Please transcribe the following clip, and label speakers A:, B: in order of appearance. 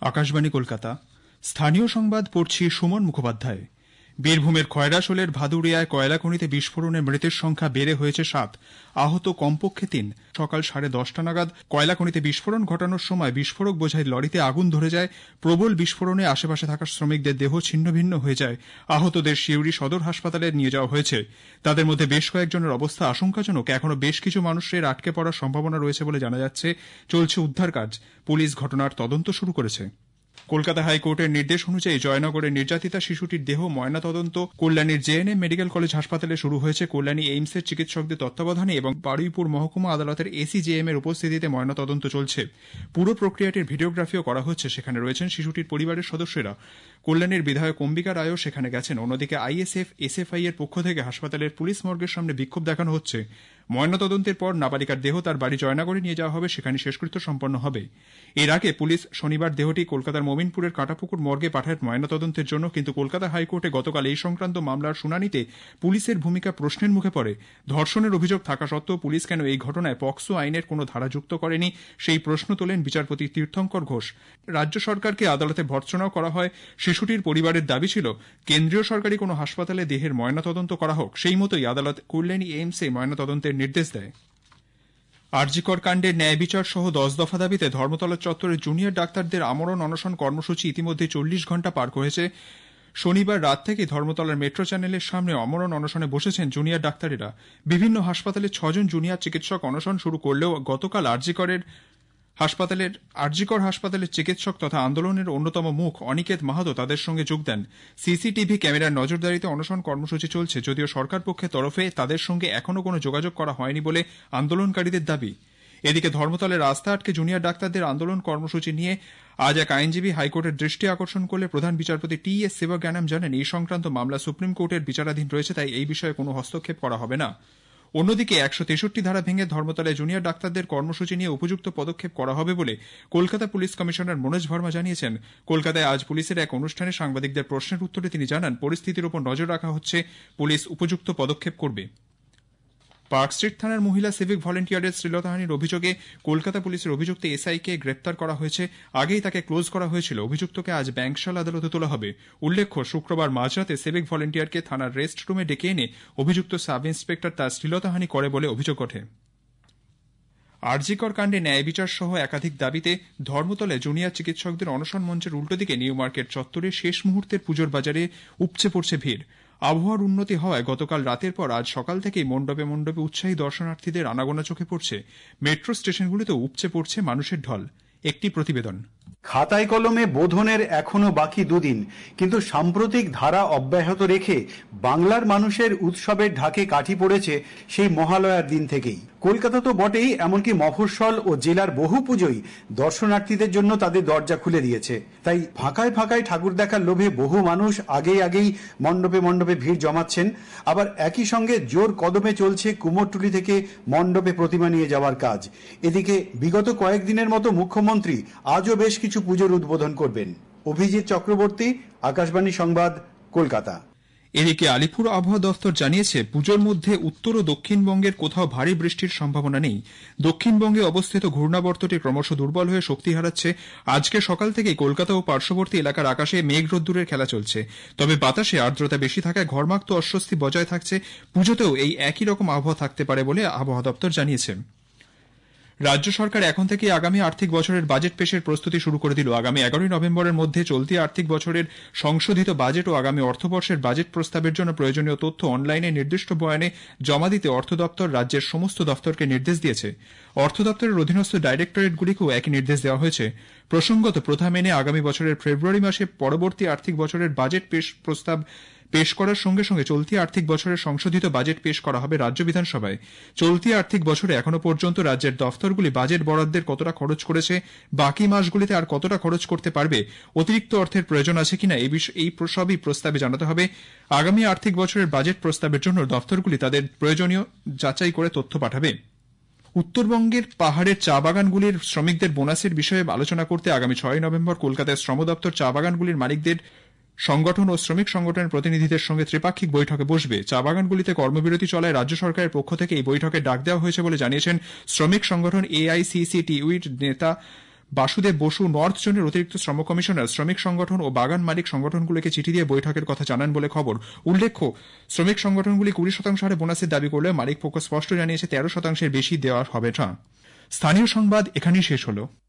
A: আকাশবাণী কলকাতা। স্থানীয় সংবাদ পড়ছি সুমন মুখোপাধ্যায়। বীরভূমের খয়রাশোলের ভাদুরিয়ায় কয়লা খনিতে বিস্ফোরণে মৃতের সংখ্যা বেড়ে হয়েছে 7, আহত কমপক্ষে 3। সকাল 10:30 নাগাদ কয়লা খনিতে বিস্ফোরণ ঘটানোর সময় বিস্ফোরক বোঝাই লরিতে আগুন ধরে যায়। প্রবল বিস্ফোরণে আশেপাশে থাকা শ্রমিকদের দেহ ছিন্নভিন্ন হয়ে যায়। আহতদের সিউড়ি সদর হাসপাতালে নিয়ে যাওয়া হয়েছে। তাদের মধ্যে বেশ কয়েকজনের অবস্থা আশঙ্কাজনক। এখনো বেশ কিছু মানুষের আটকে পড়ার সম্ভাবনা রয়েছে বলে জানা যাচ্ছে। চলছে উদ্ধার কাজ। পুলিশ ঘটনার তদন্ত শুরু করেছে। কলকাতা হাইকোর্টের নির্দেশ অনুযায়ী জয়নগরের নির্যাতিতা শিশুটির দেহ ময়নাতদন্ত কল্যাণীর জেএনএম মেডিকেল কলেজ হাসপাতালে শুরু হয়েছে। কল্যাণী এইমসের চিকিৎসকদের তত্ত্বাবধানে এবং বারুইপুর মহকুমা আদালতের এসিজেএম এর উপস্থিতিতে ময়নাতদন্ত চলছে। পুরো প্রক্রিয়াটির ভিডিওগ্রাফিও করা হচ্ছে। সেখানে রয়েছেন শিশুটির পরিবারের সদস্যরা। কল্যাণীর বিধায়ক অম্বিকা রায়ও সেখানে গেছেন। অন্যদিকে আইএসএফ এসএফআই এর পক্ষ থেকে হাসপাতালের পুলিশ মর্গের সামনে বিক্ষোভ দেখানো হচ্ছে। ময়নাতদন্তের পর নাবালিকার দেহ তার বাড়ি জয়নগরে নিয়ে যাওয়া হবে। সেখানে শেষকৃত্য সম্পন্ন হবে। এর আগে পুলিশ শনিবার দেহটি কলকাতার মোমিনপুরের কাঁটাপুকুর মর্গে পাঠায় ময়নাতদন্তের জন্য। কিন্তু কলকাতা হাইকোর্টে গতকাল এই সংক্রান্ত মামলার শুনানিতে পুলিশের ভূমিকা প্রশ্নের মুখে পড়ে। ধর্ষণের অভিযোগ থাকা সত্ত্বেও পুলিশ কেন এই ঘটনায় পক্সো আইনের কোনো ধারা যুক্ত করেনি, সেই প্রশ্ন তোলেন বিচারপতি তীর্থঙ্কর ঘোষ। রাজ্য সরকারকে আদালতে ভর্ৎসনাও করা হয়। শিশুটির পরিবারের দাবি ছিল কেন্দ্রীয় সরকারি কোনো হাসপাতালে দেহের ময়নাতদন্ত করা হোক। সেই মতোই আদালত কল্যাণী এইমসে ময়নাতদন্তের নির্দেশ দেয়। আরজিকর কাণ্ডের ন্যায় বিচার সহ 10 দফা দাবিতে ধর্মতলা চত্বরে জুনিয়র ডাক্তারদের আমরণ অনশন কর্মসূচি ইতিমধ্যে 40 ঘণ্টা পার করেছে। শনিবার রাত থেকে ধর্মতলার মেট্রো চ্যানেলের সামনে আমরণ অনশনে বসেছেন জুনিয়র ডাক্তারেরা। বিভিন্ন হাসপাতালে 6 জন জুনিয়র চিকিৎসক অনশন শুরু করলেও গতকাল আরজিকর হাসপাতালের চিকিৎসক তথা আন্দোলনের অন্যতম মুখ অনিকেত মাহাতো তাদের সঙ্গে যোগ দেন। সিসিটিভি ক্যামেরার নজরদারিতে অনশন কর্মসূচি চলছে। যদিও সরকার পক্ষের তরফে তাদের সঙ্গে এখনো কোনো যোগাযোগ করা হয়নি বলে আন্দোলনকারীদের দাবি। এদিকে ধর্মতলায় রাস্তা আটকে জুনিয়র ডাক্তারদের আন্দোলন কর্মসূচি নিয়ে আজ এক আইনজীবী হাইকোর্টের দৃষ্টি আকর্ষণ করলে প্রধান বিচারপতি টি.এস. সেবজ্ঞানম জানান, এই সংক্রান্ত মামলা সুপ্রিম কোর্টের বিচারাধীন রয়েছে, তাই এই বিষয়ে কোনো হস্তক্ষেপ করা হবে না। অন্যদিকে 163 ধারা ভেঙে ধর্মতলায় জুনিয়র ডাক্তারদের কর্মসূচি নিয়ে উপযুক্ত পদক্ষেপ করা হবে বলে কলকাতা পুলিশ কমিশনার মনোজ ভার্মা জানিয়েছেন। কলকাতায় আজ পুলিশের এক অনুষ্ঠানে সাংবাদিকদের প্রশ্নের উত্তরে তিনি জানান, পরিস্থিতির উপর নজর রাখা হচ্ছে, পুলিশ উপযুক্ত পদক্ষেপ করবে। পার্ক স্ট্রিট থানার মহিলা সিভিক ভলেন্টিয়ারের শ্লীলতাহানির অভিযোগে কলকাতা পুলিশের অভিযুক্ত এসআইকে গ্রেপ্তার করা হয়েছে। আগেই তাকে ক্লোজ করা হয়েছিল। অভিযুক্তকে আজ ব্যাংকশাল আদালতে তোলা হবে। উল্লেখ্য, শুক্রবার মাঝরাতে সিভিক ভলেন্টিয়ারকে থানার রেস্ট রুমে ডেকে এনে অভিযুক্ত সাব ইন্সপেক্টর তার শ্লীলতাহানি করে বলে অভিযোগ ওঠে। আরজিকর কাণ্ডে ন্যায় বিচার সহ একাধিক দাবিতে ধর্মতলায় জুনিয়র চিকিৎসকদের অনশন মঞ্চের উল্টো দিকে নিউ মার্কেট চত্বরে শেষ মুহূর্তের পুজোর বাজারে উপচে পড়ছে ভিড়। আবহাওয়ার উন্নতি হওয়ায় গতকাল রাতের পর আজ সকাল থেকেই মণ্ডপে মণ্ডপে উৎসাহী দর্শনার্থীদের আনাগোনা চোখে পড়ছে। মেট্রো স্টেশনগুলিতেও উপচে পড়ছে মানুষের ঢল। একটি প্রতিবেদন।
B: খাতায় কলমে বোধনের এখনো বাকি 2 দিন, কিন্তু সাম্প্রতিক ধারা অব্যাহত রেখে বাংলার মানুষের উৎসবের ঢাকে কাঠি পড়েছে সেই মহালয়ার দিন থেকেই। কলকাতা তো বটেই, এমনকি মফস্বল ও জেলার বহু পুজোই দর্শনার্থীদের জন্য তাদের দরজা খুলে দিয়েছে। তাই ফাঁকায় ফাঁকায় ঠাকুর দেখার লোভে বহু মানুষ আগেই মণ্ডপে মণ্ডপে ভিড় জমাচ্ছেন। আবার একই সঙ্গে জোর কদমে চলছে কুমোরটুলি থেকে মণ্ডপে প্রতিমা নিয়ে যাওয়ার কাজ। এদিকে বিগত কয়েকদিনের মতো মুখ্যমন্ত্রী আজও বেশ কিছু পুজোর উদ্বোধন করবেন। অভিজিৎ চক্রবর্তী, আকাশবাণী সংবাদ, কলকাতা।
A: এদিকে আলিপুর আবহাওয়া দফতর জানিয়েছে, পুজোর মধ্যে উত্তর ও দক্ষিণবঙ্গের কোথাও ভারী বৃষ্টির সম্ভাবনা নেই। দক্ষিণবঙ্গে অবস্থিত ঘূর্ণাবর্তটি ক্রমশ দুর্বল হয়ে শক্তি হারাচ্ছে। আজকে সকাল থেকেই কলকাতা ও পার্শ্ববর্তী এলাকার আকাশে মেঘ রোদ্দুরের খেলা চলছে। তবে বাতাসে আর্দ্রতা বেশি থাকায় ঘর্মাক্ত অস্বস্তি বজায় থাকছে। পুজোতেও এই একই রকম আবহাওয়া থাকতে পারে বলে আবহাওয়া দপ্তর জানিয়েছে। রাজ্য সরকার এখন থেকে আগামী আর্থিক বছরের বাজেট পেশের প্রস্তুতি শুরু করে দিল। আগামী 11 নভেম্বরের মধ্যে চলতি আর্থিক বছরের সংশোধিত বাজেট ও আগামী অর্থবর্ষের বাজেট প্রস্তাবের জন্য প্রয়োজনীয় তথ্য অনলাইনে নির্দিষ্ট বয়ানে জমা দিতে অর্থ দপ্তর রাজ্যের সমস্ত দপ্তরকে নির্দেশ দিয়েছে। অর্থ দপ্তরের অধীনস্থ ডাইরেক্টরেটগুলিকেও একই নির্দেশ দেওয়া হয়েছে। প্রসঙ্গত, প্রথা মেনে আগামী বছরের ফেব্রুয়ারি মাসে পরবর্তী আর্থিক বছরের বাজেট প্রস্তাব পেশ করার সঙ্গে সঙ্গে চলতি আর্থিক বছরের সংশোধিত বাজেট পেশ করা হবে রাজ্য বিধানসভায়। চলতি আর্থিক বছরে এখনো পর্যন্ত রাজ্যের দফতরগুলি বাজেট বরাদ্দের কতটা খরচ করেছে, বাকি মাসগুলিতে আর কতটা খরচ করতে পারবে, অতিরিক্ত অর্থের প্রয়োজন আছে কিনা, এই সবই প্রস্তাবে জানাতে হবে। আগামী আর্থিক বছরের বাজেট প্রস্তাবের জন্য দফতরগুলি তাদের প্রয়োজনীয় যাচাই করে তথ্য পাঠাবে। উত্তরবঙ্গের পাহাড়ের চা বাগানগুলির শ্রমিকদের বোনাসের বিষয়ে আলোচনা করতে আগামী 6 নভেম্বর কলকাতায় শ্রম দপ্তর চা বাগানগুলির মালিকদের সংগঠন ও শ্রমিক সংগঠনের প্রতিনিধিদের সঙ্গে ত্রিপাক্ষিক বৈঠকে বসবে। চা বাগানগুলিতে কর্মবিরতি চলায় রাজ্য সরকারের পক্ষ থেকে এই বৈঠকে ডাক দেওয়া হয়েছে বলে জানিয়েছেন শ্রমিক সংগঠন এআইসিসিটিউর নেতা বাসুদেব বসু নর্থ জোনের অতিরিক্ত শ্রম কমিশনার শ্রমিক সংগঠন ও বাগান মালিক সংগঠনগুলিকে চিঠি দিয়ে বৈঠকের কথা জানান বলে খবর। উল্লেখ্য, শ্রমিক সংগঠনগুলি 20% হারে বোনাসের দাবি করলে মালিক পক্ষ স্পষ্ট জানিয়েছে 13%-এর বেশি দেওয়া হবে না। স্থানীয় সংবাদ এখানেই শেষ হলো।